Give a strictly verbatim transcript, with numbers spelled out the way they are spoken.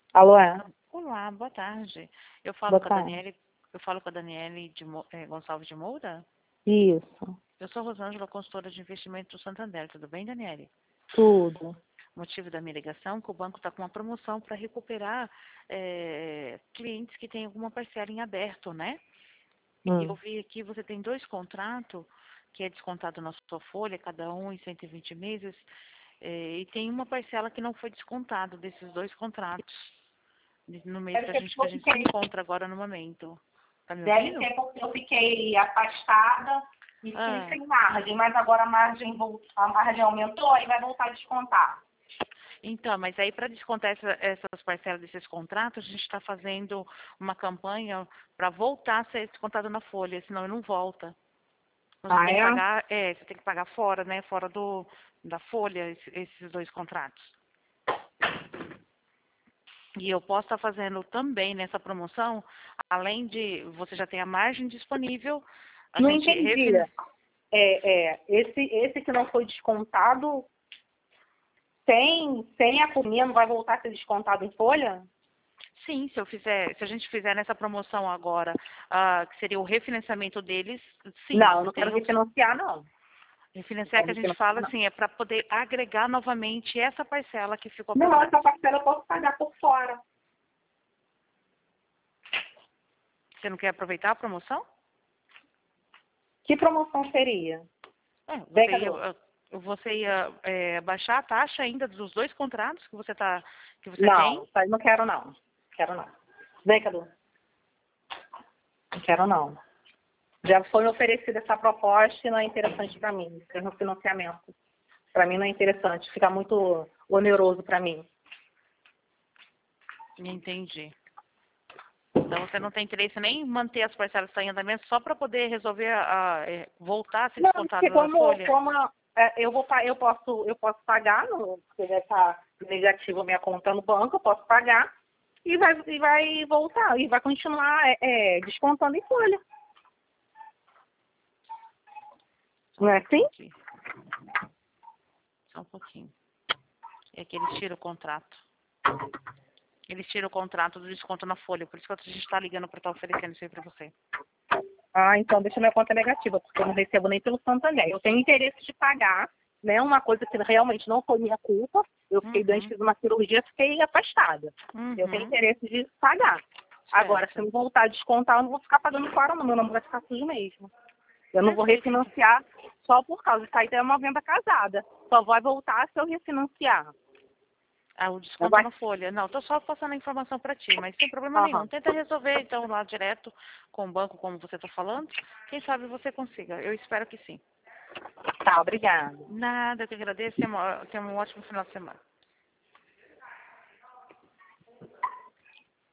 Alô, é? Olá, boa tarde. Eu falo Boa com a tarde. Daniele, eu falo com a Daniele de Mo- eh, Gonçalves de Moura. Isso, Eu sou Rosângela, consultora de investimento do Santander. Tudo bem, Daniele? tudo. O motivo da minha ligação é que o banco está com uma promoção para recuperar eh, clientes que têm alguma parcela em aberto, né? E eu Hum. vi aqui, você tem dois contratos, que é descontado na sua folha, cada um em cento e vinte meses, eh, e tem uma parcela que não foi descontado desses dois contratos, no mês Deve que a ser gente, porque que a eu gente se fiquei, encontra agora no momento. Tá me deve ouvindo? ser porque eu fiquei afastada e fiquei Ah, sem margem, mas agora a margem, vol- a margem aumentou e vai voltar a descontar. então, mas aí para descontar essa- essas parcelas desses contratos, a gente está fazendo uma campanha para voltar a ser descontado na folha, senão ele não volta. Você Ah, tem que é? pagar, é, você tem que pagar fora, né? Fora do, da folha, esse- esses dois contratos. E eu posso estar fazendo também nessa promoção, além de você já tem a margem disponível, a Não gente entendi. refinancia. É, é, esse, esse que não foi descontado, sem, sem a comida, não vai voltar a ser descontado em folha? Sim, se eu fizer, se a gente fizer nessa promoção agora, ah, que seria o refinanciamento deles, sim, Não, eu não quero tem os refinanciar, não. Não refinanciar quero que a gente refinanciar, fala não. assim, é para poder agregar novamente essa parcela que ficou para Não, trás. essa parcela eu posso pagar por fora. Você não quer aproveitar a promoção? Que promoção seria? É, Vem, você ia, Cadu. ah, você ia é, baixar a taxa ainda dos dois contratos que você tá, que você tem? Não, isso aí não quero não. Quero não. Vem, Cadu. Não quero não. Já foi me oferecida essa proposta e não é interessante para mim. Ter um financiamento. Para mim não é interessante. Fica muito oneroso para mim. Entendi. Então você não tem interesse nem em manter as parcelas em andamento só para poder resolver a, a- é, voltar a ser Não, descontado porque na como, folha? como é, eu, vou, pa- eu, posso, eu posso pagar, no, se vai estar negativo a minha conta no banco, eu posso pagar e vai, e vai voltar. E vai continuar é, é, descontando em folha. Só Não um é assim? pouquinho aqui. Só um pouquinho. É que eles tiram o contrato. Eles tiram o contrato do desconto na folha, por isso que a gente está ligando para estar oferecendo isso aí para você. Ah, então deixa minha conta negativa, porque eu não recebo nem pelo Santander. Eu tenho interesse de pagar, né? Uma coisa que realmente não foi minha culpa. Eu fiquei doente, Uhum, fiz uma cirurgia, fiquei afastada. Eu tenho uhum, interesse de pagar. Agora, se certo. eu voltar a descontar, eu não vou ficar pagando fora, não. Meu nome vai ficar sujo mesmo. Eu não vou Perfeito, então. refinanciar só por causa. Isso aí é uma venda casada. Só vai voltar se eu refinanciar. Ah, o Não desconto vai... na folha. Não, tô só passando a informação para ti, mas sem problema nenhum. Aham. Tenta resolver, então, lá direto com o banco, como você está falando. Quem sabe você consiga. Eu espero que sim. Tá, obrigada. Nada, eu que agradeço. Tenha uma- tenha um ótimo final de semana.